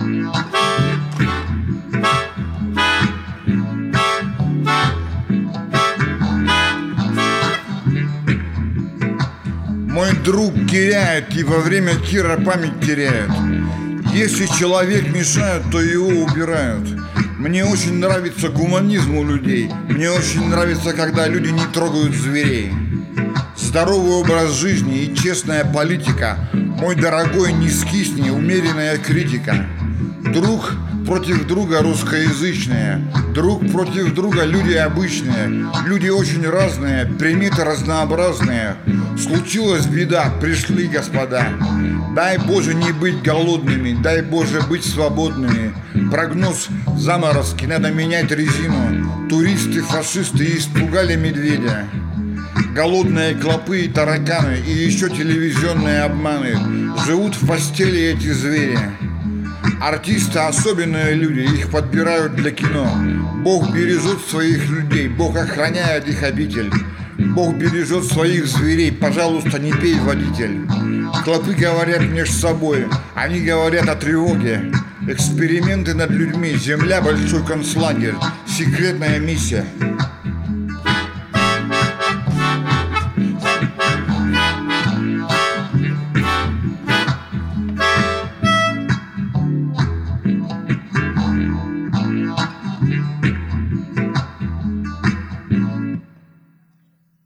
Мой друг киряет и во время тира память теряет. Если человек мешает, то его убирают. Мне очень нравится гуманизм у людей. Мне очень нравится, когда люди не трогают зверей. Здоровый образ жизни и честная политика. Мой дорогой, не скисни, умеренная критика. Друг против друга русскоязычные. Друг против друга люди обычные. Люди очень разные, приметы разнообразные. Случилась беда, пришли господа. Дай Боже не быть голодными, дай Боже быть свободными. Прогноз заморозки, надо менять резину. Туристы, фашисты испугали медведя. Голодные клопы и тараканы, и еще телевизионные обманы. Живут в постели эти звери. Артисты особенные люди, их подбирают для кино. Бог бережет своих людей, Бог охраняет их обитель. Бог бережет своих зверей, пожалуйста, не пей, водитель. Клопы говорят между собой, они говорят о тревоге. Эксперименты над людьми, земля, большой концлагерь, секретная миссия.